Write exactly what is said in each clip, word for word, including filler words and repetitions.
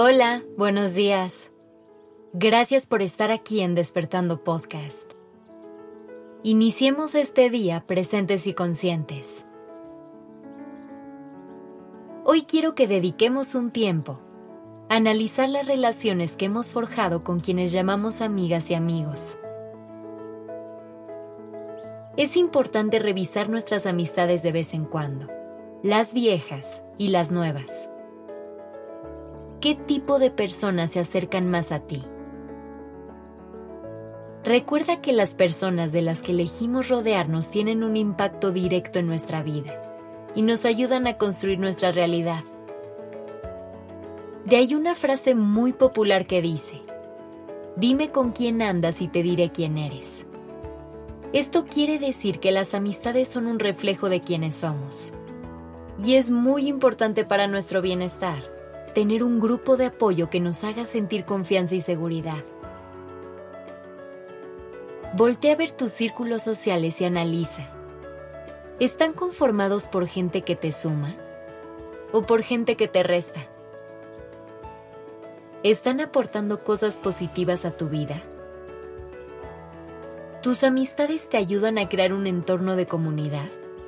Hola, buenos días. Gracias por estar aquí en Despertando Podcast. Iniciemos este día presentes y conscientes. Hoy quiero que dediquemos un tiempo a analizar las relaciones que hemos forjado con quienes llamamos amigas y amigos. Es importante revisar nuestras amistades de vez en cuando, las viejas y las nuevas. ¿Qué tipo de personas se acercan más a ti? Recuerda que las personas de las que elegimos rodearnos tienen un impacto directo en nuestra vida y nos ayudan a construir nuestra realidad. De ahí una frase muy popular que dice: dime con quién andas y te diré quién eres. Esto quiere decir que las amistades son un reflejo de quienes somos. Y es muy importante para nuestro bienestar tener un grupo de apoyo que nos haga sentir confianza y seguridad. Voltea a ver tus círculos sociales y analiza. ¿Están conformados por gente que te suma o por gente que te resta? ¿Están aportando cosas positivas a tu vida? ¿Tus amistades te ayudan a crear un entorno de comunidad?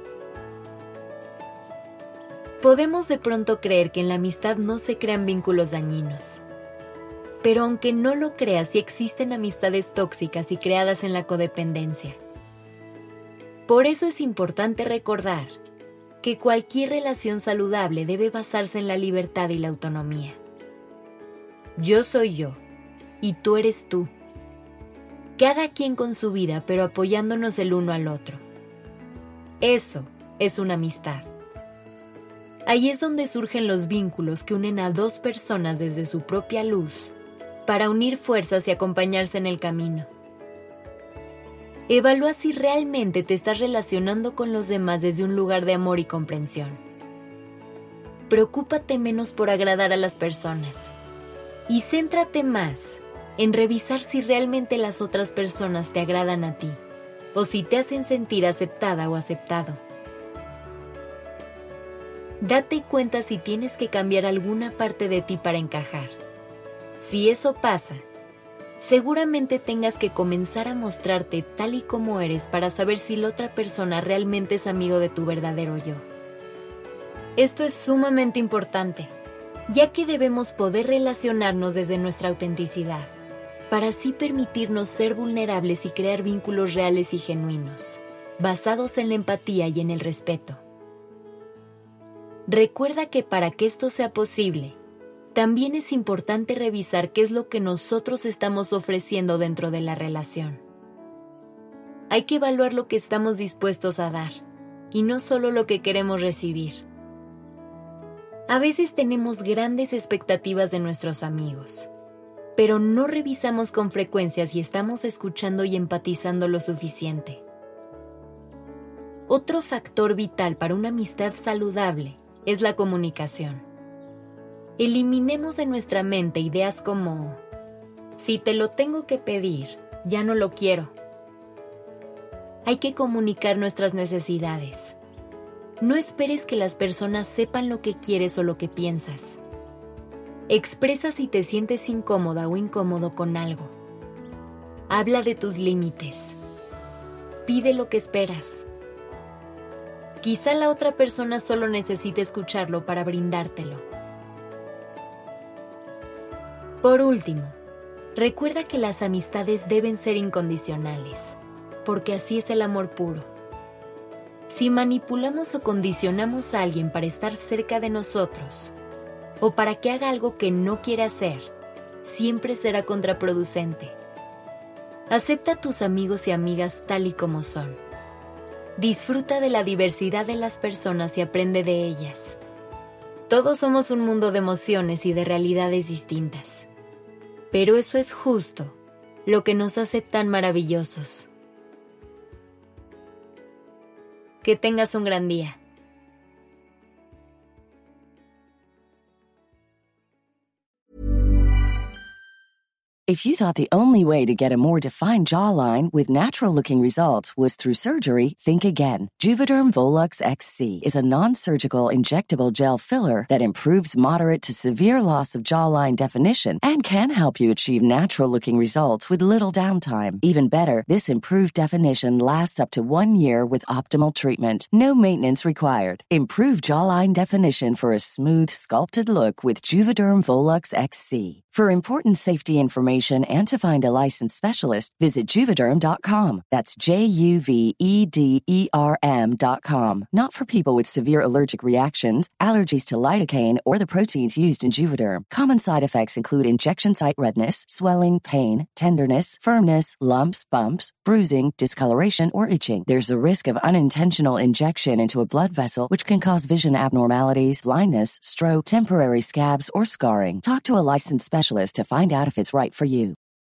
Podemos de pronto creer que en la amistad no se crean vínculos dañinos. Pero aunque no lo creas, sí existen amistades tóxicas y creadas en la codependencia. Por eso es importante recordar que cualquier relación saludable debe basarse en la libertad y la autonomía. Yo soy yo, y tú eres tú. Cada quien con su vida, pero apoyándonos el uno al otro. Eso es una amistad. Ahí es donde surgen los vínculos que unen a dos personas desde su propia luz, para unir fuerzas y acompañarse en el camino. Evalúa si realmente te estás relacionando con los demás desde un lugar de amor y comprensión. Preocúpate menos por agradar a las personas y céntrate más en revisar si realmente las otras personas te agradan a ti o si te hacen sentir aceptada o aceptado. Date cuenta si tienes que cambiar alguna parte de ti para encajar. Si eso pasa, seguramente tengas que comenzar a mostrarte tal y como eres para saber si la otra persona realmente es amigo de tu verdadero yo. Esto es sumamente importante, ya que debemos poder relacionarnos desde nuestra autenticidad, para así permitirnos ser vulnerables y crear vínculos reales y genuinos, basados en la empatía y en el respeto. Recuerda que para que esto sea posible, también es importante revisar qué es lo que nosotros estamos ofreciendo dentro de la relación. Hay que evaluar lo que estamos dispuestos a dar, y no solo lo que queremos recibir. A veces tenemos grandes expectativas de nuestros amigos, pero no revisamos con frecuencia si estamos escuchando y empatizando lo suficiente. Otro factor vital para una amistad saludable es la comunicación. Eliminemos de nuestra mente ideas como: si te lo tengo que pedir, ya no lo quiero. Hay que comunicar nuestras necesidades. No esperes que las personas sepan lo que quieres o lo que piensas. Expresa si te sientes incómoda o incómodo con algo. Habla de tus límites. Pide lo que esperas. Quizá la otra persona solo necesite escucharlo para brindártelo. Por último, recuerda que las amistades deben ser incondicionales, porque así es el amor puro. Si manipulamos o condicionamos a alguien para estar cerca de nosotros, o para que haga algo que no quiere hacer, siempre será contraproducente. Acepta a tus amigos y amigas tal y como son. Disfruta de la diversidad de las personas y aprende de ellas. Todos somos un mundo de emociones y de realidades distintas. Pero eso es justo lo que nos hace tan maravillosos. Que tengas un gran día. If you thought the only way to get a more defined jawline with natural-looking results was through surgery, think again. Juvederm Volux X C is a non-surgical injectable gel filler that improves moderate to severe loss of jawline definition and can help you achieve natural-looking results with little downtime. Even better, this improved definition lasts up to one year with optimal treatment. No maintenance required. Improve jawline definition for a smooth, sculpted look with Juvederm Volux X C. For important safety information and to find a licensed specialist, visit Juvederm dot com. That's J U V E D E R M dot com. Not for people with severe allergic reactions, allergies to lidocaine, or the proteins used in Juvederm. Common side effects include injection site redness, swelling, pain, tenderness, firmness, lumps, bumps, bruising, discoloration, or itching. There's a risk of unintentional injection into a blood vessel, which can cause vision abnormalities, blindness, stroke, temporary scabs, or scarring. Talk to a licensed specialist to find out if it's right for you.